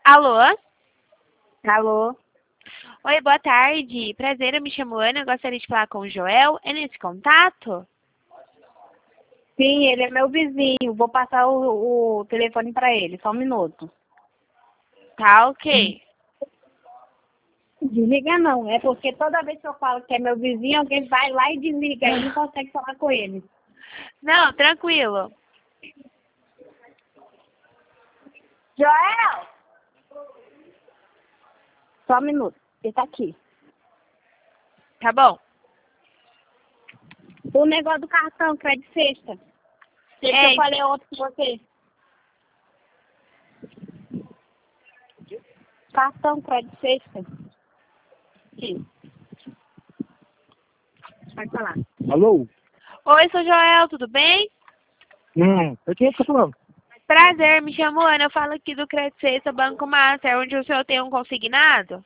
Alô? Alô? Oi, boa tarde. Prazer, eu me chamo Ana, eu gostaria de falar com o Joel. É nesse contato? Sim, ele é meu vizinho. Vou passar o telefone para ele. Só um minuto. Tá, ok. Desliga não. É porque toda vez que eu falo que é meu vizinho, alguém vai lá e desliga. Aí não consegue falar com ele. Não, tranquilo. Joel! Só um minuto. Ele tá aqui. Tá bom. O negócio do cartão, crédito sexta. Que eu falei ontem com você. Cartão, crédito sexta. Sim. Pode falar. Alô? Oi, sou Joel, tudo bem? Eu tinha que falando. Prazer, me chamo Ana, eu falo aqui do Crédito Sexta Banco Master, onde o senhor tem um consignado.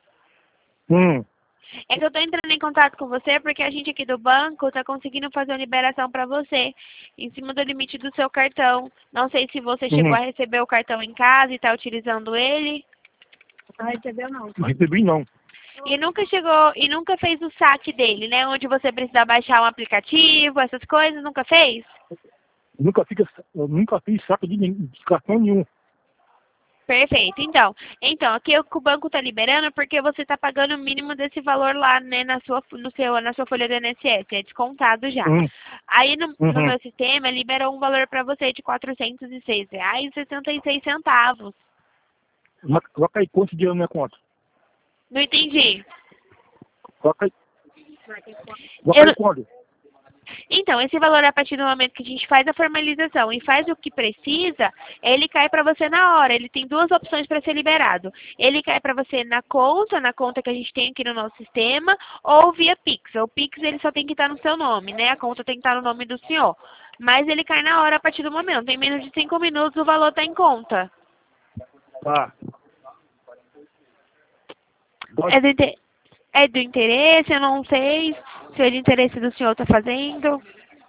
É que eu tô entrando em contato com você porque a gente aqui do banco tá conseguindo fazer uma liberação para você, em cima do limite do seu cartão. Não sei se você chegou a receber o cartão em casa e tá utilizando ele. Não recebeu não. Não recebi, não. E nunca chegou, e nunca fez o saque dele, né? Onde você precisa baixar um aplicativo, essas coisas, nunca fez? Eu nunca fiz saco de cartão nenhum. Perfeito. Então, aqui o que o banco está liberando porque você está pagando o mínimo desse valor lá, né, na sua folha do INSS, é descontado já. Aí no meu sistema liberou um valor para você de R$ 406,66. Vai cair quanto dinheiro na minha conta? Não entendi. Vai cair Eu- quando? Então, esse valor, a partir do momento que a gente faz a formalização e faz o que precisa, ele cai para você na hora. Ele tem duas opções para ser liberado. Ele cai para você na conta que a gente tem aqui no nosso sistema, ou via Pix. O Pix ele só tem que estar no seu nome, né? A conta tem que estar no nome do senhor. Mas ele cai na hora a partir do momento. Em menos de 5 minutos o valor está em conta. Tá. É do interesse, eu não sei se é de interesse do senhor está fazendo.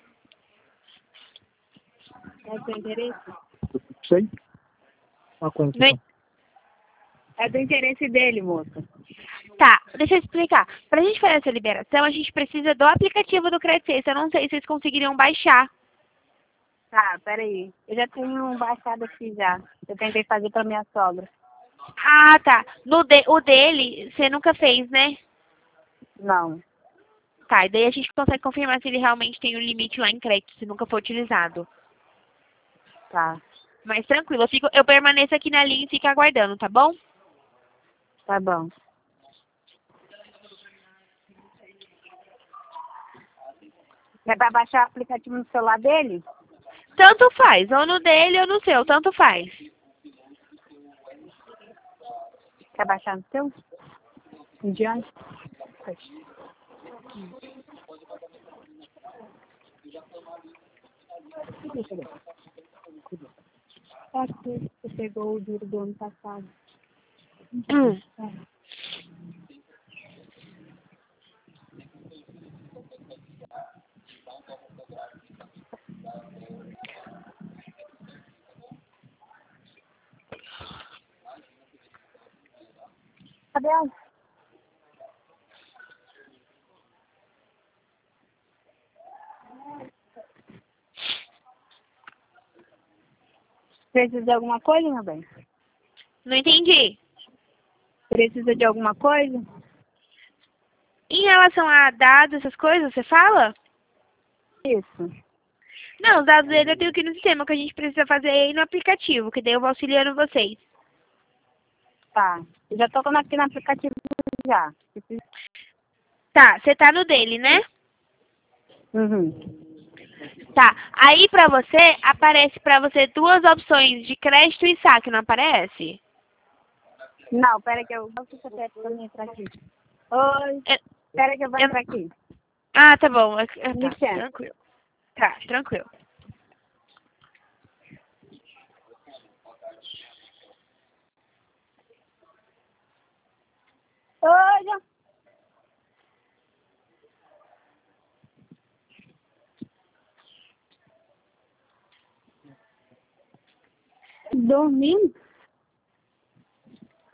É do interesse? Sei. Uma conta, Não, então. É do interesse dele, moça. Tá, deixa eu explicar. Pra gente fazer essa liberação, a gente precisa do aplicativo do Crédito Sexta. Eu não sei se vocês conseguiriam baixar. Tá, peraí. Eu já tenho um baixado aqui já. Eu tentei fazer pra minha sogra. Ah, tá. O dele, você nunca fez, né? Não. Tá, e daí a gente consegue confirmar se ele realmente tem um limite lá em crédito, se nunca for utilizado. Tá. Mas tranquilo, eu permaneço aqui na linha e fico aguardando, tá bom? Tá bom. É pra baixar o aplicativo no celular dele? Tanto faz, ou no dele ou no seu, tanto faz. Quer baixar no seu? Em diante? É que você pegou o dinheiro do ano passado. Cadê ela? Precisa de alguma coisa, meu bem? Não entendi. Precisa de alguma coisa? Em relação a dados, essas coisas, você fala? Isso. Não, os dados dele eu tenho aqui no sistema, o que a gente precisa fazer é ir no aplicativo, que daí eu vou auxiliando vocês. Tá. Eu já tô aqui no aplicativo já. Tá, você tá no dele, né? Uhum. Tá. Aí pra você, aparece pra você duas opções de crédito e saque, não aparece? Não, pera que eu vou ficar perto pra mim entrar aqui. Oi. É- Pera que eu vou entrar aqui. Ah, tá bom. Tá, Licença. tranquilo. Tá, tranquilo. Oi, já. Dormindo?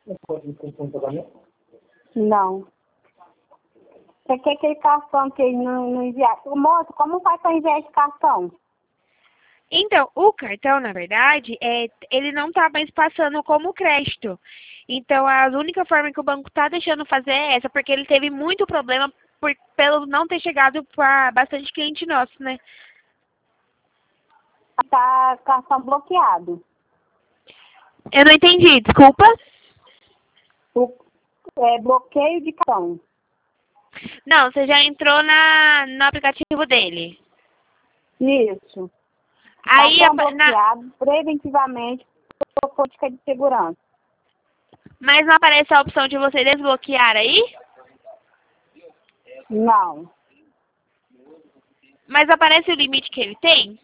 Não. Você quer aquele cartão que ele não enviar? Moço, como faz para enviar esse cartão? Então, o cartão, na verdade, ele não está mais passando como crédito. Então, a única forma que o banco está deixando fazer é essa, porque ele teve muito problema pelo não ter chegado para bastante cliente nosso, né? Tá cartão bloqueado. Eu não entendi, desculpa. Bloqueio de cartão. Não, você já entrou no aplicativo dele. Isso. Aí, Cartão bloqueado preventivamente por política de segurança. mas não aparece a opção de você desbloquear aí? Não. Mas aparece o limite que ele tem?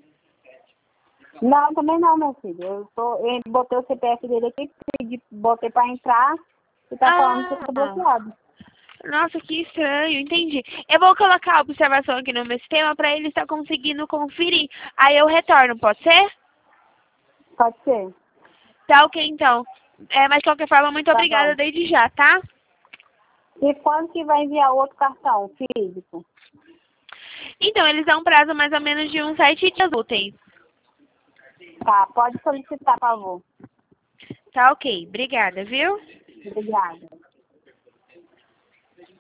Não, também não, meu filho. Eu botei o CPF dele aqui, botei para entrar e tá falando que tá bloqueado. Nossa, que estranho, entendi. Eu vou colocar a observação aqui no meu sistema para ele estar conseguindo conferir. Aí eu retorno, pode ser? Pode ser. Tá ok, então. Mas de qualquer forma, muito obrigada Bom. desde já, tá? E quando que vai enviar outro cartão físico? Então, eles dão um prazo mais ou menos de uns 7 dias úteis. Tá, pode solicitar, por favor. Tá ok, obrigada, viu? Obrigada.